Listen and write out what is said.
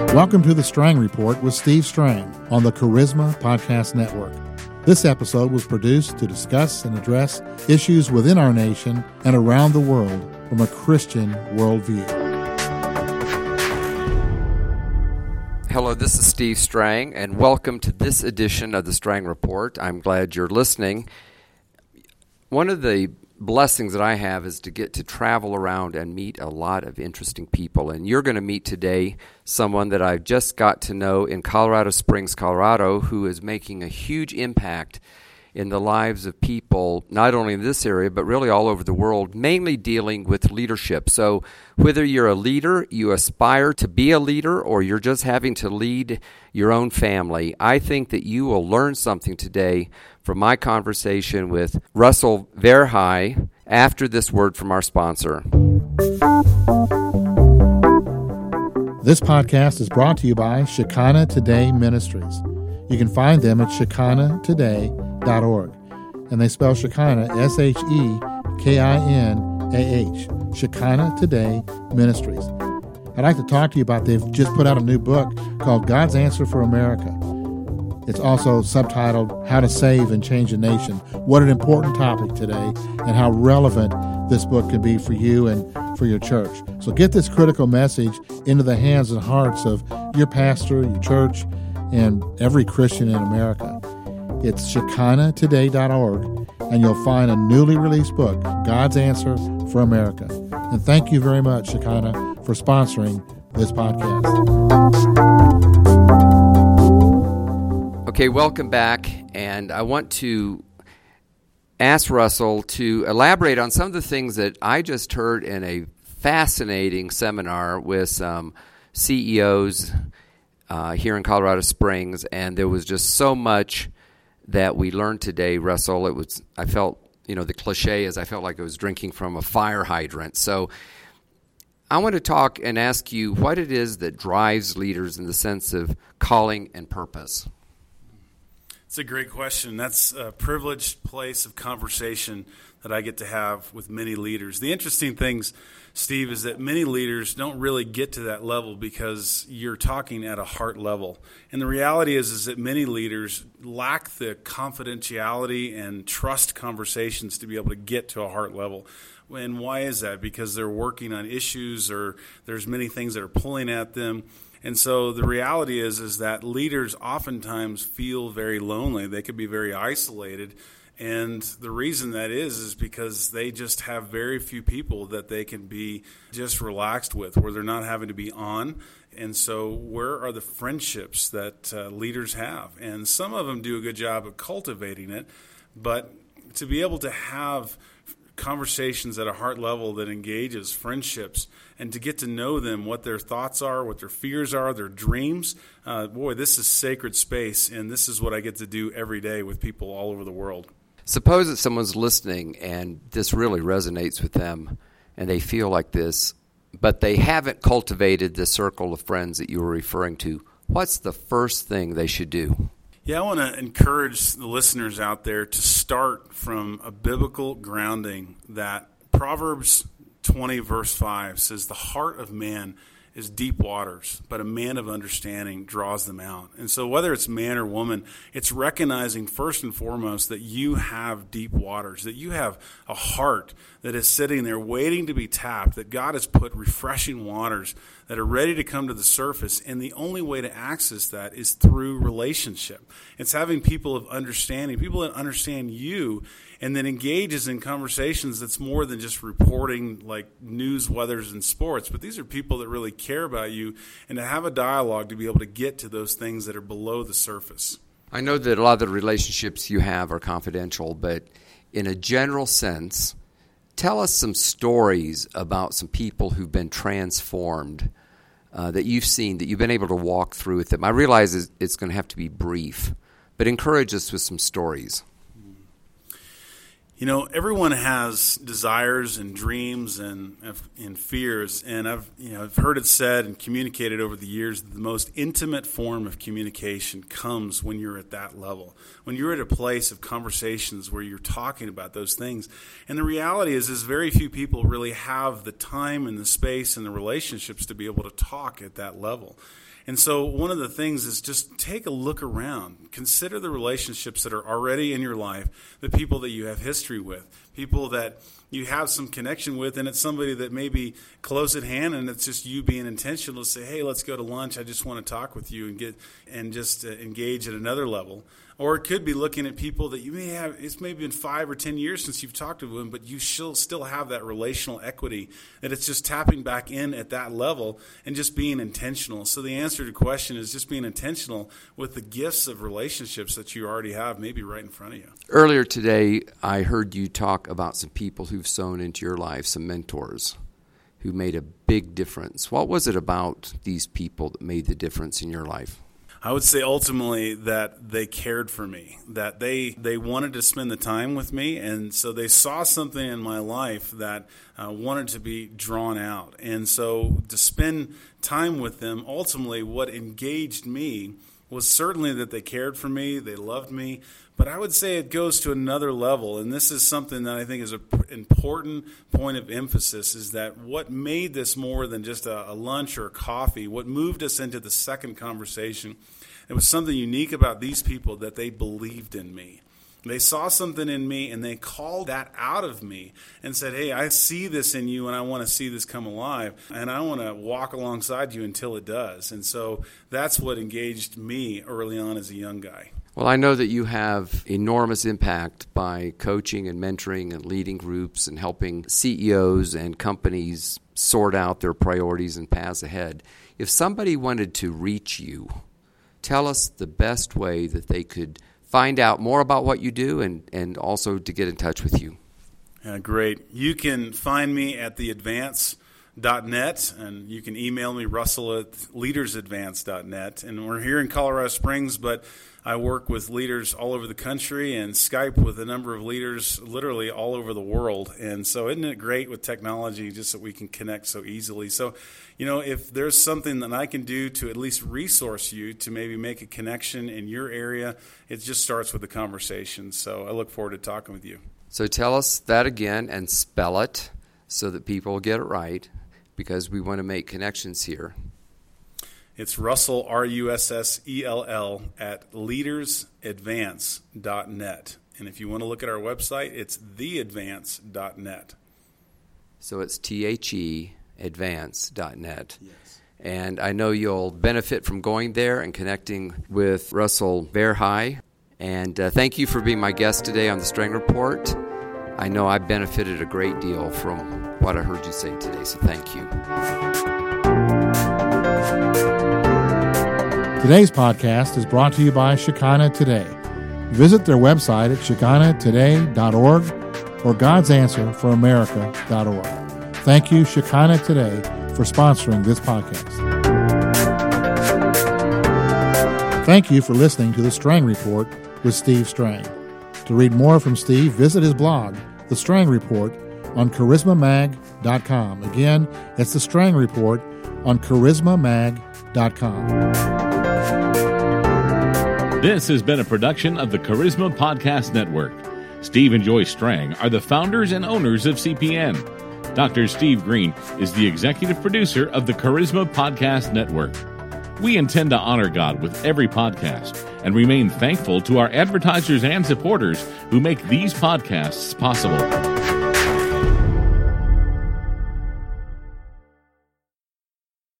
Welcome to the Strang Report with Steve Strang on the Charisma Podcast Network. This episode was produced to discuss and address issues within our nation and around the world from a Christian worldview. Hello, this is Steve Strang, and welcome to this edition of the Strang Report. I'm glad you're listening. One of the blessings that I have is to get to travel around and meet a lot of interesting people. And you're going to meet today someone that I've just got to know in Colorado Springs, Colorado, who is making a huge impact in the lives of people, not only in this area, but really all over the world, mainly dealing with leadership. So whether you're a leader, you aspire to be a leader, or you're just having to lead your own family, I think that you will learn something today from my conversation with Russell Verhey after this word from our sponsor. This podcast is brought to you by Shekinah Today Ministries. You can find them at shekinahtoday.org. And they spell Shekinah, S-H-E-K-I-N-A-H, Shekinah Today Ministries. I'd like to talk to you about, they've just put out a new book called God's Answer for America. It's also subtitled How to Save and Change a Nation. What an important topic today, and how relevant this book can be for you and for your church. So get this critical message into the hands and hearts of your pastor, your church, and every Christian in America. It's shekinahtoday.org, and you'll find a newly released book, God's Answer for America. And thank you very much, Shekinah, for sponsoring this podcast. Okay, welcome back, and I want to ask Russell to elaborate on some of the things that I just heard in a fascinating seminar with some CEOs here in Colorado Springs, and there was just so much that we learned today, Russell. I felt, the cliche is I felt like I was drinking from a fire hydrant. So I want to talk and ask you what it is that drives leaders in the sense of calling and purpose. It's a great question. That's a privileged place of conversation that I get to have with many leaders. The interesting things, Steve, is that many leaders don't really get to that level because you're talking at a heart level. And the reality is that many leaders lack the confidentiality and trust conversations to be able to get to a heart level. And why is that? Because they're working on issues, or there's many things that are pulling at them. And so the reality is that leaders oftentimes feel very lonely. They could be very isolated. And the reason that is because they just have very few people that they can be just relaxed with, where they're not having to be on. And so where are the friendships that leaders have? And some of them do a good job of cultivating it. But to be able to have conversations at a heart level that engages friendships, and to get to know them, what their thoughts are, what their fears are, their dreams, this is sacred space, and this is what I get to do every day with people all over the world. Suppose that someone's listening and this really resonates with them and they feel like this, but they haven't cultivated the circle of friends that you were referring to. What's the first thing they should do? Yeah, I want to encourage the listeners out there to start from a biblical grounding that Proverbs 20 verse 5 says, "The heart of man is deep waters, but a man of understanding draws them out." And so whether it's man or woman, it's recognizing first and foremost that you have deep waters, that you have a heart that is sitting there waiting to be tapped, that God has put refreshing waters that are ready to come to the surface. And the only way to access that is through relationship. It's having people of understanding, people that understand you, and then engages in conversations that's more than just reporting like news, weathers, and sports. But these are people that really care about you, and to have a dialogue to be able to get to those things that are below the surface. I know that a lot of the relationships you have are confidential, but in a general sense, tell us some stories about some people who've been transformed that you've seen, that you've been able to walk through with them. I realize it's going to have to be brief, but encourage us with some stories. Everyone has desires and dreams and fears, and I've heard it said and communicated over the years that the most intimate form of communication comes when you're at that level, when you're at a place of conversations where you're talking about those things. And the reality is very few people really have the time and the space and the relationships to be able to talk at that level. And so one of the things is just take a look around. Consider the relationships that are already in your life, the people that you have history with, people that you have some connection with, and it's somebody that may be close at hand, and it's just you being intentional to say, hey, let's go to lunch. I just want to talk with you and just engage at another level. Or it could be looking at people that you may have, it's maybe been 5 or 10 years since you've talked to them, but you still have that relational equity, that it's just tapping back in at that level and just being intentional. So the answer to the question is just being intentional with the gifts of relationships that you already have maybe right in front of you. Earlier today, I heard you talk about some people who've sown into your life, some mentors who made a big difference. What was it about these people that made the difference in your life? I would say ultimately that they cared for me, that they wanted to spend the time with me, and so they saw something in my life that wanted to be drawn out. And so to spend time with them, ultimately what engaged me was certainly that they cared for me, they loved me, but I would say it goes to another level, and this is something that I think is an important point of emphasis, is that what made this more than just a lunch or a coffee, what moved us into the second conversation, it was something unique about these people, that they believed in me. They saw something in me, and they called that out of me and said, hey, I see this in you, and I want to see this come alive, and I want to walk alongside you until it does. And so that's what engaged me early on as a young guy. Well, I know that you have enormous impact by coaching and mentoring and leading groups and helping CEOs and companies sort out their priorities and paths ahead. If somebody wanted to reach you, tell us the best way that they could find out more about what you do and also to get in touch with you. Great. You can find me at theadvance.net, and you can email me, Russell, at leadersadvance.net. And we're here in Colorado Springs, but I work with leaders all over the country and Skype with a number of leaders literally all over the world. And so isn't it great with technology just that we can connect so easily? So, if there's something that I can do to at least resource you to maybe make a connection in your area, it just starts with the conversation. So I look forward to talking with you. So tell us that again and spell it so that people get it right, because we want to make connections here. It's Russell, Russell, at leadersadvance.net. And if you want to look at our website, it's theadvance.net. So it's theadvance.net. Yes. And I know you'll benefit from going there and connecting with Russell Verhey. And thank you for being my guest today on the Strang Report. I know I benefited a great deal from what I heard you say today, so thank you. Today's podcast is brought to you by Shekinah Today. Visit their website at shekinahtoday.org or godsanswerforamerica.org. Thank you, Shekinah Today, for sponsoring this podcast. Thank you for listening to The Strang Report with Steve Strang. To read more from Steve, visit his blog, The Strang Report, on charismamag.com. Again, it's The Strang Report on charismamag.com. This has been a production of the Charisma Podcast Network. Steve and Joyce Strang are the founders and owners of CPN. Dr. Steve Green is the executive producer of the Charisma Podcast Network. We intend to honor God with every podcast and remain thankful to our advertisers and supporters who make these podcasts possible.